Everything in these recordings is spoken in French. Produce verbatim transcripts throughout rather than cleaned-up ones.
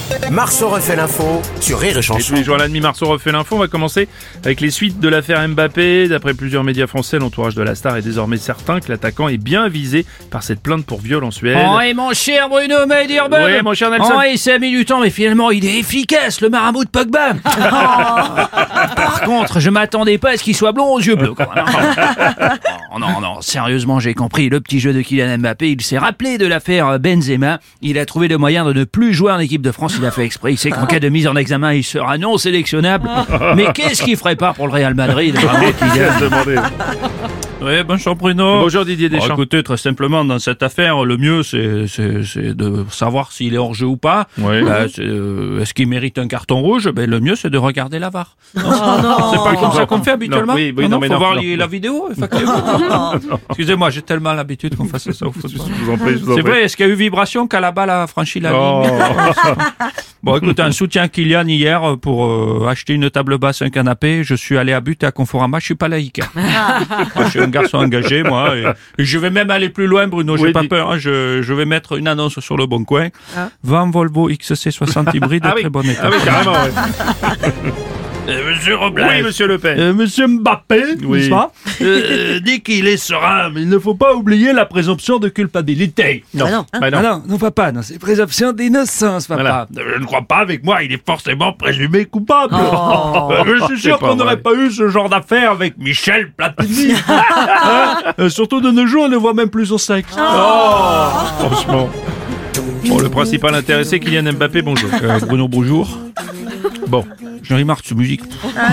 Marceau refait l'info sur Rire et Et Chanson. tous les jours à la demi, Marceau refait l'info. On va commencer avec les suites de l'affaire Mbappé. D'après plusieurs médias français, l'entourage de la star est désormais certain que l'attaquant est bien visé par cette plainte pour viol en Suède. Oh, et mon cher Bruno Meyerbeer. Oui, mon cher Nelson. Oh, et ça a mis du temps, mais finalement, il est efficace, le marabout de Pogba. Par contre, je m'attendais pas à ce qu'il soit blond aux yeux bleus, quand même. Oh, non, non, sérieusement, j'ai compris. Le petit jeu de Kylian Mbappé, il s'est rappelé de l'affaire Benzema. Il a trouvé le moyen de ne plus jouer en équipe de France. Il a fait exprès. Il sait qu'en cas de mise en examen, il sera non sélectionnable. Mais qu'est-ce qu'il ferait pas pour le Real Madrid? Bravo, Kylian. Oui, bonjour Bruno. Bonjour Didier Bon, Deschamps. écoutez, très simplement, dans cette affaire, le mieux, c'est, c'est, c'est de savoir s'il est hors jeu ou pas. Oui. Euh, c'est, euh, est-ce qu'il mérite un carton rouge? Ben, le mieux, c'est de regarder la V A R. Oh, C'est pas comme ça qu'on fait habituellement? Non, oui, oui, Ah non, non, mais faut non, voir non, les- non. la vidéo, effectivement. Excusez-moi, j'ai tellement l'habitude qu'on fasse ça au football. Je vous en prie, je vous en C'est prie. vrai, est-ce qu'il y a eu vibration quand la balle a franchi la Oh. ligne? Bon, écoute, un soutien à Kylian hier pour euh, acheter une table basse, un canapé. Je suis allé à But et à Conforama, je suis pas laïque. Moi, je suis un garçon engagé, moi. Et, et je vais même aller plus loin, Bruno, j'ai Oui, pas dis- peur. Hein, je, je vais mettre une annonce sur le bon coin. Van Volvo X C soixante hybride, Ah très oui. bon état. Ah oui, carrément, ouais. Euh, Monsieur Robles. Oui, monsieur Le Pen. Euh, Monsieur Mbappé, Oui. n'est-ce pas, euh, dit qu'il est serein, mais il ne faut pas oublier la présomption de culpabilité. Non. Ah non. Bah non. Ah non, non, papa, non, c'est présomption d'innocence, papa. Voilà. Je ne crois pas, avec moi, il est forcément présumé coupable. Oh. Euh, je suis sûr C'est pas qu'on n'aurait vrai. pas eu ce genre d'affaire avec Michel Platini. Hein Euh, surtout de nos jours, on ne voit même plus son sexe. Franchement. Bon, le principal intéressé, Kylian Mbappé, bonjour. Euh, Bruno, bonjour. Bon. J'en ai marre de cette musique.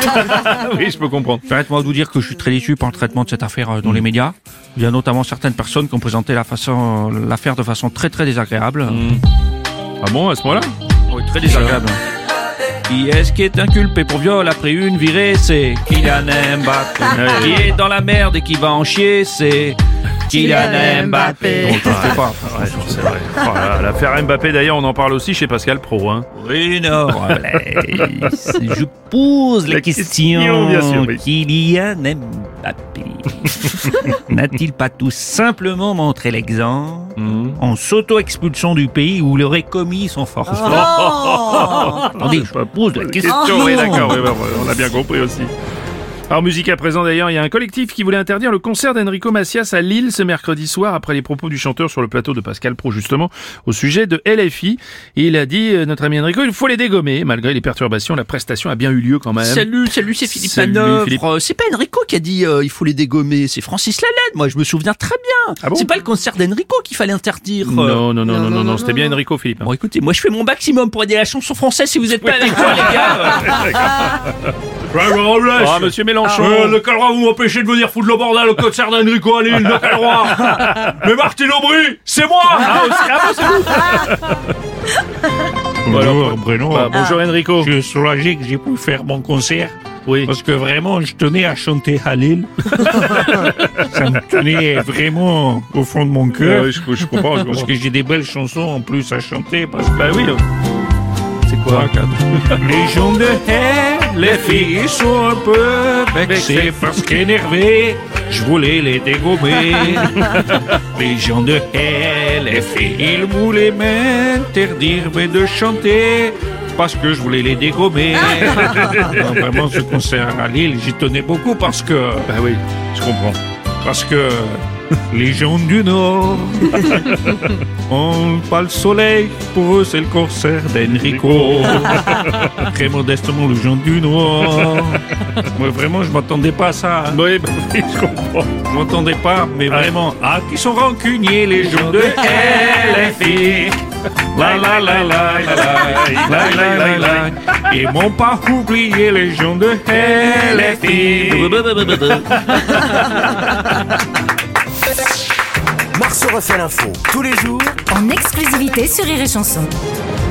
Ah oui, je peux comprendre. Permettez-moi de vous dire que je suis très déçu par le traitement de cette affaire euh, dans les médias. Il y a notamment certaines personnes qui ont présenté la façon, l'affaire de façon très très désagréable. Ah bon, à ce moment-là? Oui, très désagréable. Qui est-ce qui est inculpé pour viol après une virée? C'est Kylian Mbappé. Qui est dans la merde et qui va en chier? C'est Kylian Mbappé. Bon, je sais pas. Ouais, c'est vrai. Oh là là, l'affaire Mbappé, d'ailleurs, on en parle aussi chez Pascal Pro. Hein. Bruno Robles, Je pose la, La question. question, bien sûr, oui. Kylian Mbappé n'a-t-il pas tout simplement montré l'exemple Mmh. en s'auto-expulsant du pays où il aurait commis son forfait? Attendez, je pose la question. Question, oui, d'accord, oui, bah, on a bien compris aussi. Alors, musique à présent d'ailleurs, il y a un collectif qui voulait interdire le concert d'Enrico Macias à Lille ce mercredi soir après les propos du chanteur sur le plateau de Pascal Pro justement au sujet de L F I. Et il a dit, euh, notre ami Enrico, il faut les dégommer. Malgré les perturbations, la prestation a bien eu lieu quand même. Salut, salut, c'est Philippe Salut, Manœuvre. Philippe. Euh, C'est pas Enrico qui a dit euh, il faut les dégommer, c'est Francis Lalanne. Moi, je me souviens très bien. Ah bon c'est pas le concert d'Enrico qu'il fallait interdire. euh. Non, non, non, non, non, non, c'était bien Enrico, Philippe. Bon, écoutez, moi, je fais mon maximum pour aider la chanson française si vous êtes pas avec moi, les gars. Ah, monsieur Mélenchon. Euh, le Calroy, vous m'empêchez de venir foutre le bordel au concert d'Enrico à Lille, le Calroy. Mais Martine Aubry, c'est moi. Ah, aussi, ah bon, c'est vous. Bonjour Bruno. Bah, bonjour Enrico. Je suis soulagé que j'ai pu faire mon concert. Oui. Parce que vraiment, je tenais à chanter à Lille. Ça me tenait vraiment au fond de mon Euh, cœur. oui, je, je comprends, je Parce comprends. que j'ai des belles chansons en plus à chanter. Parce que Bah oui. C'est quoi? les gens de L F I sont un peu vexés parce qu'énervés, je voulais les dégommer. Les gens de L F I, ils voulaient m'interdire mais de chanter parce que je voulais les dégommer. Non, vraiment, ce concert à Lille, j'y tenais beaucoup parce que... Bah oui, je comprends. Parce que les gens du Nord ont pas le soleil, pour eux c'est le concert d'Enrico. Très modestement, les gens du Nord. Moi vraiment, je m'attendais pas à ça. Hein. Oui, bah oui, je comprends. Je m'attendais pas, mais vraiment. Ah, qui sont rancuniers les gens de L F I. La la la la la la la la la la. Ils m'ont pas oublié les gens de L F I. Marceau refait l'info tous les jours En exclusivité sur Rire et Chanson.